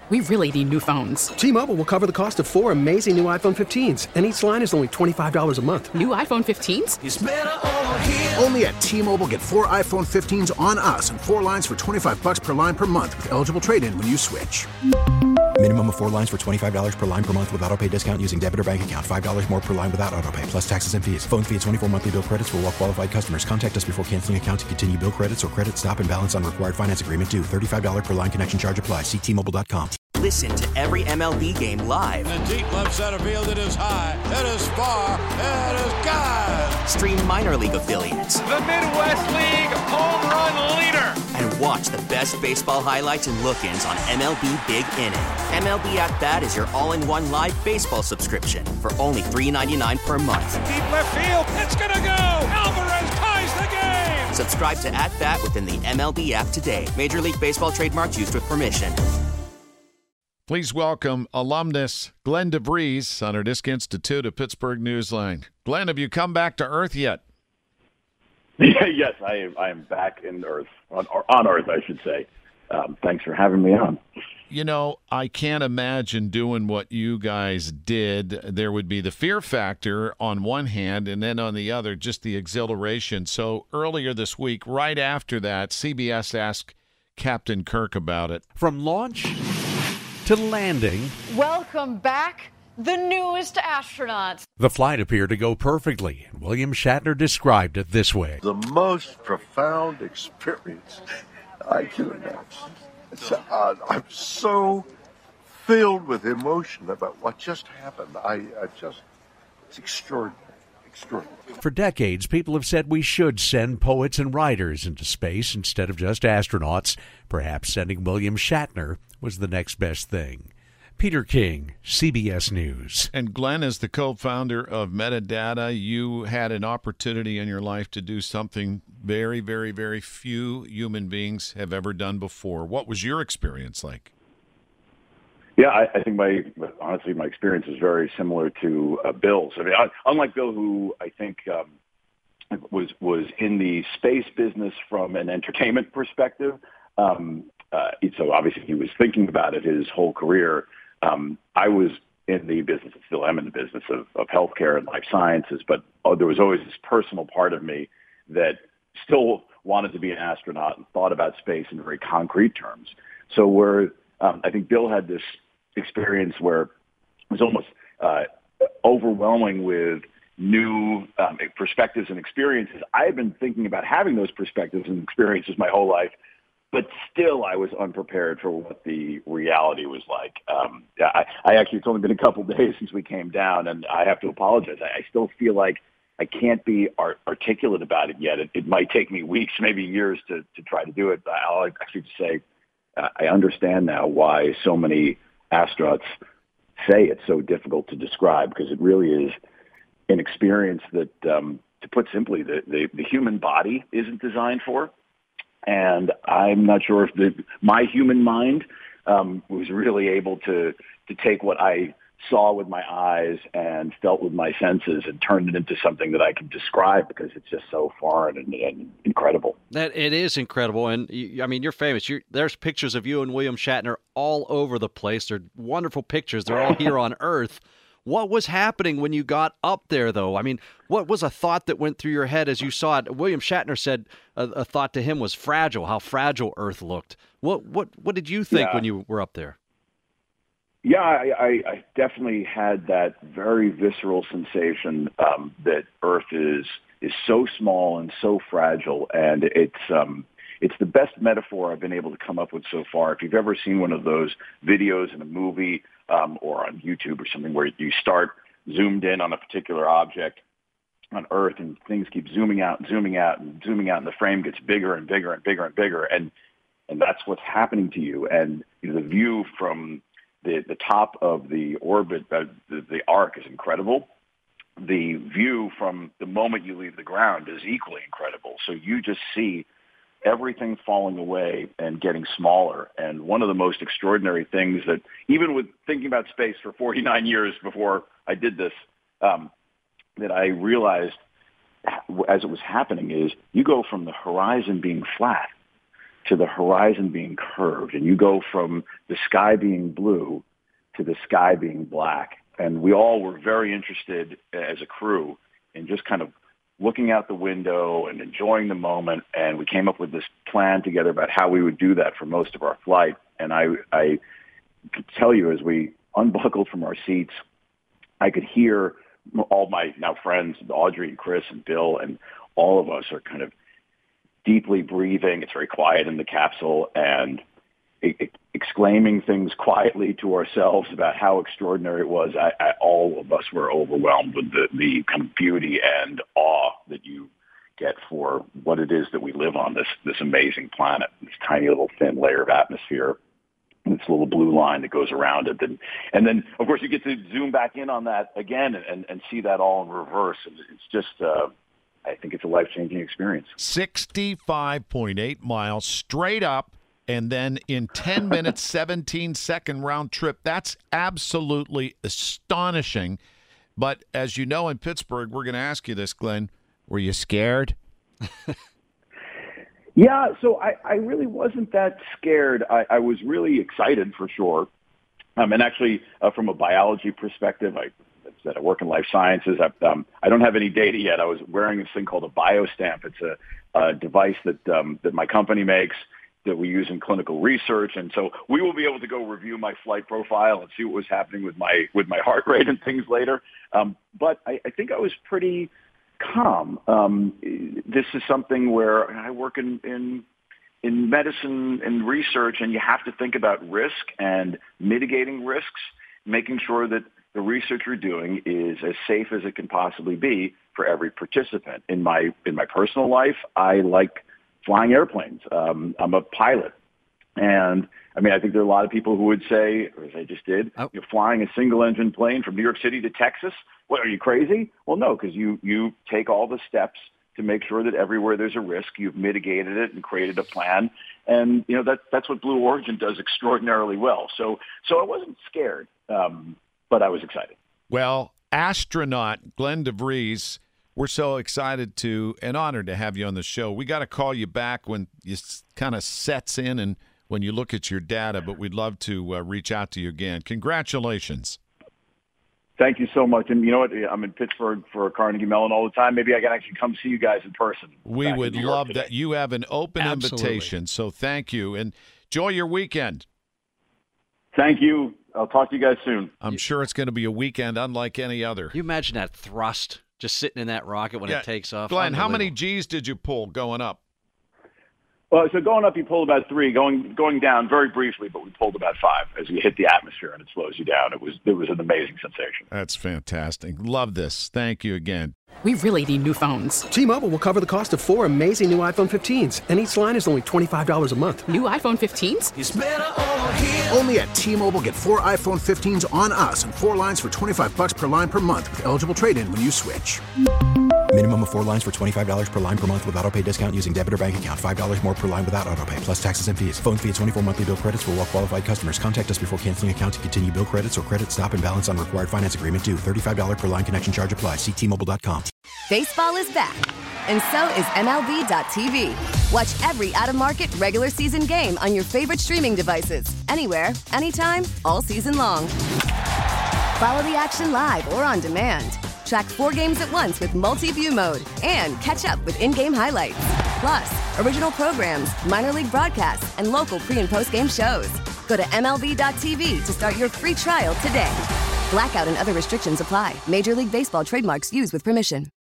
We really need new phones. T-Mobile will cover the cost of 4 amazing new iPhone 15s, and each line is only $25 a month. New iPhone 15s? It's better over here. Only at T-Mobile, get 4 iPhone 15s on us and 4 lines for $25 per line per month with eligible trade-in when you switch. Minimum of 4 lines for $25 per line per month with autopay discount using debit or bank account. $5 more per line without autopay, plus taxes and fees. Phone fee at 24 monthly bill credits for well-qualified customers. Contact us before canceling account to continue bill credits or credit stop and balance on required finance agreement due. $35 per line connection charge applies. See T-Mobile.com. Listen to every MLB game live. In the deep left center field, it is high, it is far, it is gone. Stream minor league affiliates. The Midwest League home run leader. And watch the best baseball highlights and look-ins on MLB Big Inning. MLB At Bat is your all-in-one live baseball subscription for only $3.99 per month. Deep left field, it's gonna go. Alvarez ties the game. Subscribe to At Bat within the MLB app today. Major League Baseball trademarks used with permission. Please welcome alumnus Glenn DeVries on our Disc Institute of Pittsburgh Newsline. Glenn, have you come back to Earth yet? Yes, I am back in Earth, on Earth, I should say. Thanks for having me on. You know, I can't imagine doing what you guys did. There would be the fear factor on one hand, and then on the other, just the exhilaration. So earlier this week, right after that, CBS asked Captain Kirk about it. From launch to landing. Welcome back, the newest astronauts. The flight appeared to go perfectly, and William Shatner described it this way. The most profound experience I can imagine. I'm so filled with emotion about what just happened. It's extraordinary. For decades, people have said we should send poets and writers into space instead of just astronauts. Perhaps sending William Shatner was the next best thing. Peter King, CBS News. And Glenn, as the co-founder of Metadata, you had an opportunity in your life to do something very, very, very few human beings have ever done before. What was your experience like? Yeah, I think honestly, my experience is very similar to Bill's. I mean, unlike Bill, who I think was in the space business from an entertainment perspective, so obviously he was thinking about it his whole career. I was in the business, and still am in the business of healthcare and life sciences, but there was always this personal part of me that still wanted to be an astronaut and thought about space in very concrete terms. So I think Bill had this experience where it was almost overwhelming with new perspectives and experiences. I had been thinking about having those perspectives and experiences my whole life, but still I was unprepared for what the reality was like. I actually, it's only been a couple of days since we came down, and I have to apologize. I still feel like I can't be articulate about it yet. It might take me weeks, maybe years to try to do it. I'll actually just say I understand now why so many astronauts say it's so difficult to describe, because it really is an experience that, to put simply, the human body isn't designed for. And I'm not sure if my human mind was really able to take what I saw with my eyes and felt with my senses and turned it into something that I can describe, because it's just so foreign and incredible. That it is incredible. And I mean, you're famous. There's pictures of you and William Shatner all over the place. They're wonderful pictures. They're all here on Earth. What was happening when you got up there, though? I mean, what was a thought that went through your head as you saw it? William Shatner said a thought to him was fragile, how fragile Earth looked. What did you think when you were up there? Yeah, I definitely had that very visceral sensation that Earth is so small and so fragile, and it's the best metaphor I've been able to come up with so far. If you've ever seen one of those videos in a movie or on YouTube or something where you start zoomed in on a particular object on Earth and things keep zooming out and zooming out and zooming out, and the frame gets bigger and bigger and bigger and bigger, and that's what's happening to you. And the view from the top of the orbit, the arc, is incredible. The view from the moment you leave the ground is equally incredible. So you just see everything falling away and getting smaller. And one of the most extraordinary things that, even with thinking about space for 49 years before I did this, that I realized as it was happening is you go from the horizon being flat to the horizon being curved, and you go from the sky being blue to the sky being black. And we all were very interested as a crew in just kind of looking out the window and enjoying the moment. And we came up with this plan together about how we would do that for most of our flight. And I could tell you, as we unbuckled from our seats, I could hear all my now friends, Audrey and Chris and Bill, and all of us are kind of deeply breathing. It's very quiet in the capsule, and exclaiming things quietly to ourselves about how extraordinary it was. All of us were overwhelmed with the kind of beauty and awe that you get for what it is that we live on, this amazing planet, this tiny little thin layer of atmosphere, and this little blue line that goes around it. And then, of course, you get to zoom back in on that again and see that all in reverse. And it's just, I think it's a life-changing experience. 65.8 miles straight up, and then in 10 minutes, 17-second round trip. That's absolutely astonishing. But as you know, in Pittsburgh, we're going to ask you this, Glenn. Were you scared? Yeah, so I really wasn't that scared. I was really excited for sure. And actually, from a biology perspective, I work in life sciences. I don't have any data yet. I was wearing this thing called a BioStamp. It's a device that my company makes that we use in clinical research. And so we will be able to go review my flight profile and see what was happening with my heart rate and things later. But I think I was pretty calm. This is something where I work in medicine and research, and you have to think about risk and mitigating risks, making sure that the research you're doing is as safe as it can possibly be for every participant. In my personal life, I like flying airplanes. I'm a pilot. And I mean, I think there are a lot of people who would say, or as I just did, you're flying a single engine plane from New York City to Texas. What, are you crazy? Well, no, because you take all the steps to make sure that everywhere there's a risk, you've mitigated it and created a plan. And, that's what Blue Origin does extraordinarily well. So I wasn't scared, but I was excited. Well, astronaut Glenn DeVries, we're so excited and honored to have you on the show. We got to call you back when you kind of sets in and when you look at your data, but we'd love to reach out to you again. Congratulations. Thank you so much. And you know what? I'm in Pittsburgh for Carnegie Mellon all the time. Maybe I can actually come see you guys in person. We would love that. You have an open invitation, so thank you. And enjoy your weekend. Thank you. I'll talk to you guys soon. I'm sure it's going to be a weekend unlike any other. Can you imagine that thrust just sitting in that rocket when it takes off? Glenn, how many G's did you pull going up? Well, so going up, you pulled about 3. Going down very briefly, but we pulled about 5 as you hit the atmosphere and it slows you down. It was an amazing sensation. That's fantastic. Love this. Thank you again. We really need new phones. T-Mobile will cover the cost of 4 amazing new iPhone 15s, and each line is only $25 a month. New iPhone 15s? It's better over here. Only at T-Mobile, get 4 iPhone 15s on us and 4 lines for $25 per line per month with eligible trade-in when you switch. Minimum of 4 lines for $25 per line per month with autopay discount using debit or bank account. $5 more per line without autopay, plus taxes and fees. Phone fee at 24 monthly bill credits for well-qualified customers. Contact us before canceling account to continue bill credits or credit stop and balance on required finance agreement due. $35 per line connection charge applies. See T-Mobile.com. Baseball is back, and so is MLB.tv. Watch every out-of-market regular season game on your favorite streaming devices. Anywhere, anytime, all season long. Follow the action live or on demand. Track 4 games at once with multi-view mode and catch up with in-game highlights. Plus, original programs, minor league broadcasts, and local pre- and post-game shows. Go to MLB.tv to start your free trial today. Blackout and other restrictions apply. Major League Baseball trademarks used with permission.